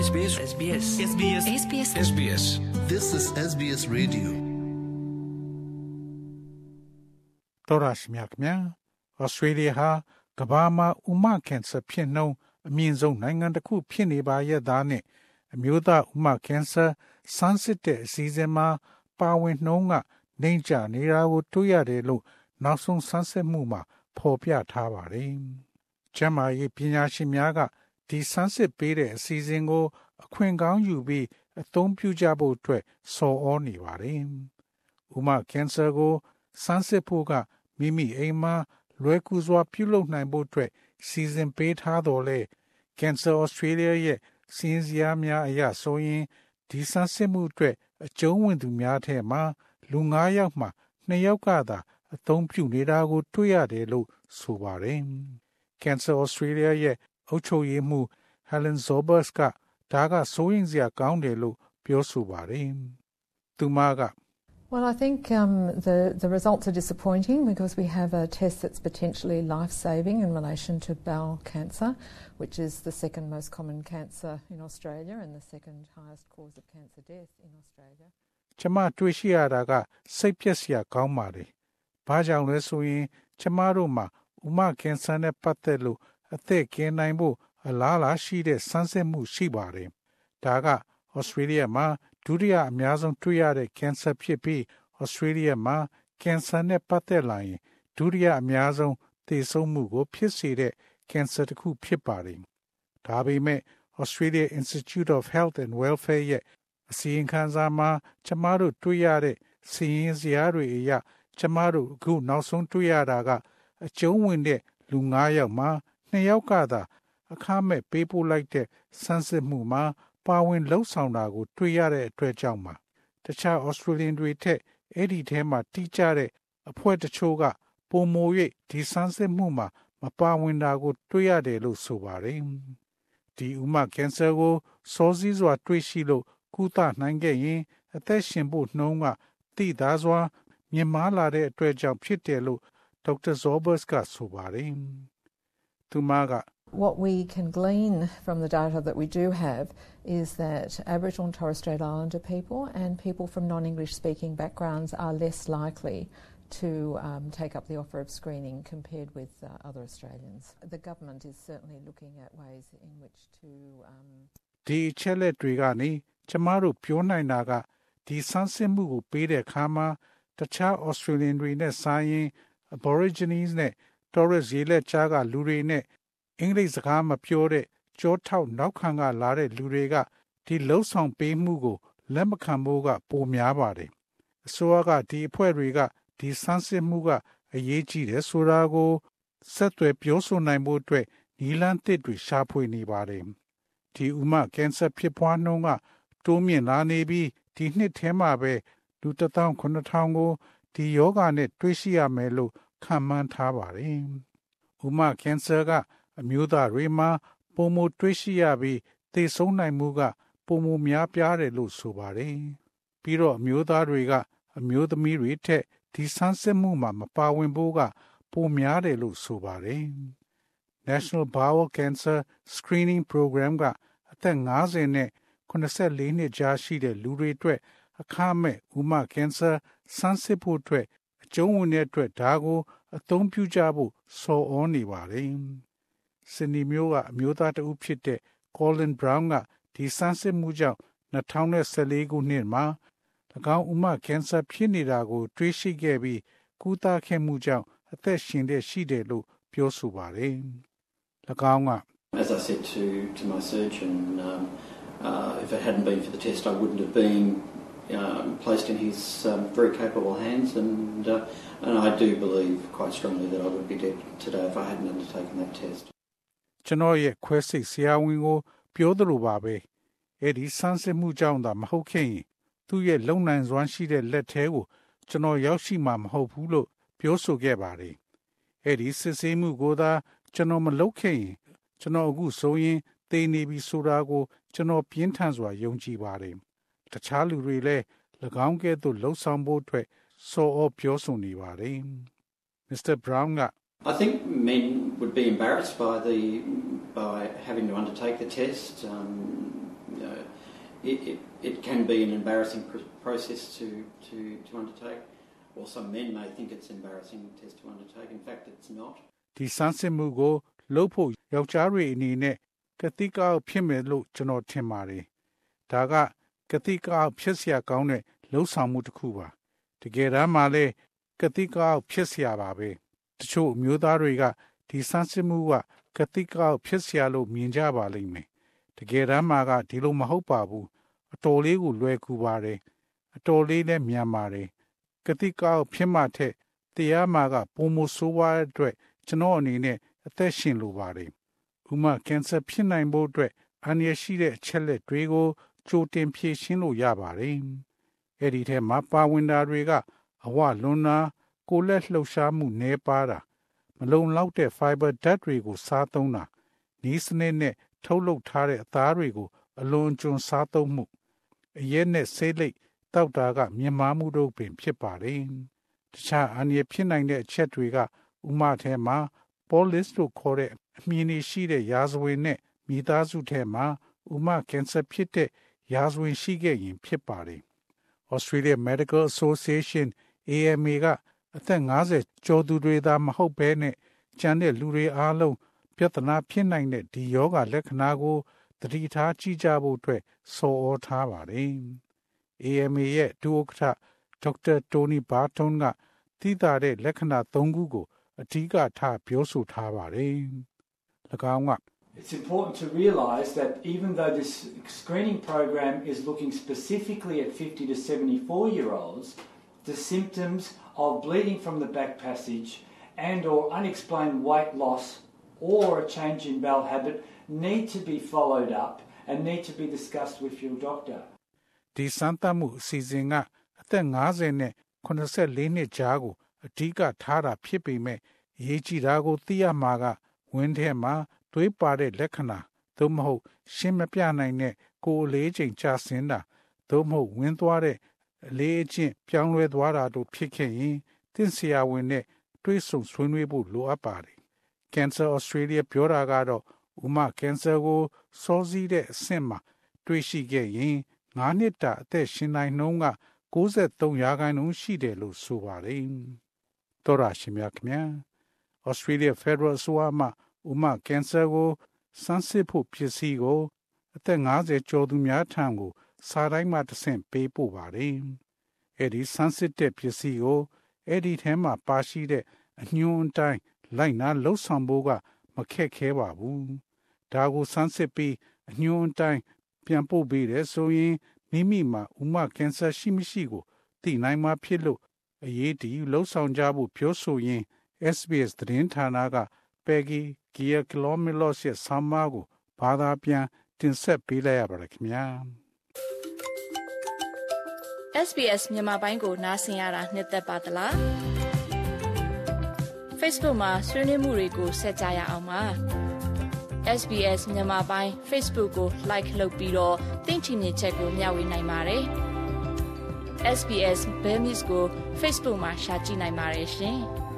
SBS SBS SBS SBS SBS This is SBS Radio တော်ရရှိမြခင်ဗျာဩစတြေးလျဟာကမ္ဘာမှာဥမကင်ဆာဖြစ်နှုန်းအမြင့်ဆုံးနိုင်ငံတစ်ခုဖြစ်နေပါရဲ့သားနဲ့အမျိုးသားဥမကင်ဆာဆန်းစစ်တဲ့အစည်းအဝေးမှာပါဝင်နှုန်းကနှိမ့်ကျနေတာကိုတွေ့ရတယ်လို့နောက်ဆုံးဆန်းစစ်မှုမှာဖော်ပြထားပါတယ်။ကျန်းမာရေးပညာရှင်များကဒီဆန်းစစ်ပေးတဲ့အစီအစဉ်ကိုအခွင့်ကောင်းယူပြီးအသုံးပြုကြဖို့အတွက်ဆော်ဩနေပါတယ်။ဥမကင်ဆာကိုဆန်းစစ်ဖို့ကမိမိအိမ်မှာလွယ်ကူစွာပြုလုပ်နိုင်ဖို့အတွက်စီစဉ်ပေးထားတော်လဲ Cancer Australia ရဲ့စီးစီးအားများအရဆိုရင်ဒီဆန်းစစ်မှုအတွက်အကျုံးဝင်သူများထဲမှာလူ9ယောက်မှ2ယောက်ကသာအသုံးပြုနေတာကိုတွေ့ရတယ်လို့ဆိုပါတယ်။ Cancer Australia ရဲ့အုပ်ချုပ်ရေးမှူး Helen Zorbas ကဒါကစိုးရိမ်စရာကောင်းတယ်လို့ပြောဆိုပါတယ်။သူမက Well, I think the results are disappointing because we have a test that's potentially life-saving in relation to bowel cancer, which is the second most common cancer in Australia and the second highest cause of cancer death in Australia. ကျမတွေ့ရှိရတာကစိတ်ပျက်စရာကောင်းပါတယ်။ဘာကြောင့်လဲဆိုရင်ကျမတို့မှာဥမကင်ဆာနဲ့ပတ်သက်လို့အသက်ကင်းနိုင်ဖို့အလားအလာရှိတဲ့ဆန်းစစ်မှုရှိပါတယ်။ဒါကဩစတြေးလျမှာဒုတိယအများဆုံးတွေ့ရတဲ့ကင်ဆာဖြစ်ပြီးဩစတြေးလျမှာကင်ဆာနဲ့ပတ်သက်လာရင်ဒုတိယအများဆုံးသေဆုံးမှုကိုဖြစ်စေတဲ့ကင်ဆာတစ်ခုဖြစ်ပါတယ်။ဒါပေမဲ့ Australia Institute of Health and Welfare ရဲ့အစီရင်ခံစာမှာကျမတို့တွေ့ရတဲ့စီးရင်စရာတွေအရကျမတို့အခုနောက်ဆုံးတွေ့ရတာကအကျုံးဝင်တဲ့လူ9ယောက်မှာ2ယောက်ကသာအခမဲ့ပေးပို့လိုက်တဲ့ဆန်းစစ်မှုမှာပါဝင်လှုပ်ဆောင်တာကိုတွေ့ရတဲ့အတွက်ကြောင့်ပါတခြား Australian တွေထက်အဲ့ဒီထဲမှာတိကျတဲ့အဖွဲ့တချို့ကပုံမို၍ဒီဆန်းစစ်မှုမှာမပါဝင်တာကိုတွေ့ရတယ်လို့ဆိုပါတယ်ဒီဥမကင်ဆာကိုစောစီးစွာတွေ့ရှိလို့ကုသနိုင်ခဲ့ရင်အသက်ရှင်ဖို့နှုန်းကတိသားစွာမြင့်မားလာတဲ့အတွက်ကြောင့်ဖြစ်တယ်လို့ဒေါက်တာ Zorbas ကဆိုပါတယ်သူမက What we can glean from the data that we do have is that Aboriginal and Torres Strait Islander people and people from non-English speaking backgrounds are less likely to take up the offer of screening compared with other Australians. The government is certainly looking at ways in which to... ဒီချက်လက်တွေကနေကျမတို့ပြောနိုင်တာကဒီဆန်းစစ်မှုကိုပေးတဲ့အခါမှာတခြား Australian တွေနဲ့ဆိုင်ရင် Aborigines နဲ့ Torres ရေလက်ကြားကလူတွေနဲ့အင်္ဂလိပ်စကားမပြောတဲ့ကြောထောက်နောက်ခံကလာတဲ့လူတွေကဒီလှုပ်ဆောင်ပေးမှုကိုလက်မခံဖို့ကပိုများပါတယ်။အစိုးရကဒီအဖွဲ့တွေကဒီဆန်းစစ်မှုကအရေးကြီးတယ်ဆိုတာကိုဆက်သွယ်ပြောဆိုနိုင်ဖို့အတွက်နီလန်းသစ်တွေရှာဖွေနေပါတယ်။ဒီဥမကင်ဆာဖြစ်ပွားနှုန်းကတိုးမြင့်လာနေပြီးဒီနှစ်ထဲမှာပဲလူ1,900ကိုဒီယောဂနဲ့တွေ့ရှိရမယ်လို့ခန့်မှန်းထားပါတယ်။ဥမကင်ဆာကအမျိုးသားတွေမှာပုံမတွေ့ရှိရပြီးသေဆုံးနိုင်မှုကပုံမများပြားတယ်လို့ဆိုပါတယ်။ပြီးတော့အမျိုးသားတွေကအမျိုးသမီးတွေထက်ဒီဆန်းစစ်မှုမှာမပါဝင်ဖို့ကပိုများတယ်လို့ဆိုပါတယ်။ National Bowel Cancer Screening Program ကအသက်50နဲ့84နှစ်ကြားရှိတဲ့လူတွေအတွက်အခမဲ့ဥမကင်ဆာဆန်းစစ်ဖို့အတွက်အကျုံးဝင်တဲ့အတွက်ဒါကိုအသုံးပြုကြဖို့ဆော်ဩနေပါတယ်။စနီမျိုးကအမျိုးသားတဦးဖြစ်တဲ့ Colin Brown ကဒီဆန်းစစ်မှုကြောင့်2014ခုနှစ်မှာ၎င်းဥမကင်ဆာဖြစ်နေတာကိုတွေ့ရှိခဲ့ပြီးကုသခဲ့မှုကြောင့်အသက်ရှင်တဲ့ရှိတယ်လို့ပြောဆိုပါတယ်။၎င်းက As I said to my surgeon, if it hadn't been for the test, I wouldn't have been placed in his very capable hands, and I do believe quite strongly that I would be dead today if I hadn't undertaken that test. ကျွန်တော်ရဲ့ခွဲစိတ်ဆရာဝန်ကိုပြောသလိုပါပဲအဲ့ဒီဆန်းစစ်မှုကြောင့်သာမဟုတ်ခင်သူ့ရဲ့လုံနိုင်စွမ်းရှိတဲ့လက်ထဲကိုကျွန်တော်ရောက်ရှိမှာမဟုတ်ဘူးလို့ပြောဆိုခဲ့ပါတယ်အဲ့ဒီစစ်ဆေးမှုကိုသာကျွန်တော်မလုပ်ခင်ကျွန်တော်အခုဆိုရင်သေနေပြီဆိုတာကိုကျွန်တော်ပြင်းထန်စွာယုံကြည်ပါတယ်တခြားလူတွေလည်း၎င်းကဲ့သို့လှုပ်ဆောင်ဖို့အတွက်စော်ဩပြောဆိုနေပါတယ် Mr. Brown က I think men would be embarrassed by having to undertake the test. it can be an embarrassing process to undertake, or some men may think it's an embarrassing test to undertake. In fact, it's not. ဒီဆန်းစစ်မှုကိုလုပ်ဖို့ယောက်ျားတွေအနေနဲ့ကတိကအောက်ဖြစ်မယ်လို့ကျွန်တော်ထင်ပါတယ်။ဒါကကတိကအောက်ဖြစ်เสียကောင်းတဲ့လှုပ်ဆောင်မှုတစ်ခုပါ။တကယ်တမ်းမှာလည်းကတိကအောက်ဖြစ်เสียပါပဲ။တချို့အမျိုးသားတွေကဒီဆန်းစစ်မှုကကတိကအောက်ဖြစ်เสียလို့မြင်ကြပါလိမ့်မယ်။တကယ်တမ်းမှာကဒီလိုမဟုတ်ပါဘူး။အတော်လေးကိုလွယ်ကူပါတယ်။အတော်လေးနဲ့မြန်ပါတယ်။ကတိကအောက်ဖြစ်မှထက်တရားမှာကပုံမဆိုးဝါးတဲ့အတွက်ကျွန်တော်အနေနဲ့အသက်ရှင်လိုပါတယ်။ဥမာကင်ဆာဖြစ်နိုင်ဖို့အတွက်အန္တရာယ်ရှိတဲ့အချက်လက်တွေကိုကြိုတင်ဖြေရှင်းလို့ရပါတယ်။အဲ့ဒီထဲမှာပါဝင်တာတွေကအဝလွန်နာကိုယ်လက်လှုပ်ရှားမှုနည်းပါးတာမလုံလောက်တဲ့ fiber ဓာတ်တွေကိုစားသုံးတာနီးစနစ်နဲ့ထုတ်လုပ်ထားတဲ့အသားတွေကိုအလွန်ကျွံစားသုံးမှုအရက်နဲ့ဆေးလိပ်တောက်တာကမြင်မာမှုတို့ပင်ဖြစ်ပါတယ်။တခြားအန္တရာယ်ဖြစ်နိုင်တဲ့အချက်တွေကဥမာထဲမှာ polis လို့ခေါ်တဲ့အမြင်ရှိတဲ့ရာဇဝင်နဲ့မိသားစုထဲမှာဥမာကင်ဆာဖြစ်တဲ့ရာဇဝင်ရှိခဲ့ရင်ဖြစ်ပါတယ်။ Australia Medical Association AMA ကအသက်50ကျော်သူတွေသာမဟုတ်ဘဲနဲ့ကျန်တဲ့လူတွေအားလုံးပြဿနာဖြစ်နိုင်တဲ့ဒီယောဂလက္ခဏာကိုသတိထားကြည့်ကြဖို့အတွက်ဆော်ဩထားပါတယ်။ AMA ရဲ့ဒုဥက္ကဋ္ဌဒေါက်တာတိုနီဘာတွန်ကသိသာတဲ့လက္ခဏာ၃ခုကိုအဓိကထားပြောဆိုထားပါတယ်။၎င်းက It's important to realise that even though this screening program is looking specifically at 50 to 74-year-olds, the symptoms of bleeding from the back passage and or unexplained weight loss or a change in bowel habit need to be followed up and need to be discussed with your doctor. ဒီစမ်းသပ်မှုအစီအစဉ်ကအသက်50နဲ့84နှစ်ကြားကိုအဓိကထားတာဖြစ်ပေမဲ့အရေးကြီးတာကိုသိရမှာကဝင်းထဲမှာသွေးပါတဲ့လက္ခဏာသို့မဟုတ်ရှင်းမပြနိုင်တဲ့ကိုယ်အလေးချိန်ကျဆင်းတာသို့မဟုတ်ဝင်းသွားတဲ့အလေးအကျင့်ပြောင်းလဲသွားတာတို့ဖြစ်ခဲ့ရင်သင်ဆရာဝန်နဲ့တွေးဆုံဆွေးနွေးဖို့လိုအပ်ပါတယ်။ Cancer Australia ပြောတာကတော့ဥမာကင်ဆာကိုစောစီးတဲ့အဆင့်မှာတွေ့ရှိခဲ့ရင်9နှစ်တာအသက်ရှင်နိုင်နှုန်းက93%ရှိတယ်လို့ဆိုပါတယ်။သောရရှိမြခင် Australia Federal အစိုးရမှဥမာကင်ဆာကိုစမ်းစစ်ဖို့ပစ္စည်းကိုအသက်50ကျော်သူများထံကိုစာတိုင်းမှာတစ်ဆင့်ပေးပို့ပါတယ်။အဲ့ဒီစမ်းစစ်တဲ့ပစ္စည်းကိုအဲ့ဒီထဲမှာပါရှိတဲ့အညွှန်းအတိုင်းလိုက်နာလှုပ်ဆောင်ဖို့ကမခက်ခဲပါဘူး။ဒါကိုစမ်းစစ်ပြီးအညွှန်းအတိုင်းပြန်ပို့ပေးတယ်ဆိုရင်မိမိမှာဥမာကင်ဆာရှိမရှိကိုသိနိုင်မှာဖြစ်လို့အရေးတယူလှုပ်ဆောင်ကြဖို့ပြောဆိုရင် SBS သတင်းဌာနကPeggy Giacomilos ရဲ့ဆမ်းမကိုဘာသာပြန်တင်ဆက်ပေးလိုက်ရပါတယ်ခင်ဗျာ SBS မြန်မာပိုင်းကိုနားဆင်ရတာနှစ်သက်ပါသလား Facebook မှာဆွေးနွေးမှုတွေကိုဆက်ကြရအောင်ပါ SBS မြန်မာပိုင်း Facebook ကို like လုပ်ပြီးတော့သင်ချင်တဲ့ချက်ကိုမျှဝေနိုင်ပါတယ် SBS Burmese ကို Facebook မှာ share ကြည့်နိုင်ပါတယ်ရှင်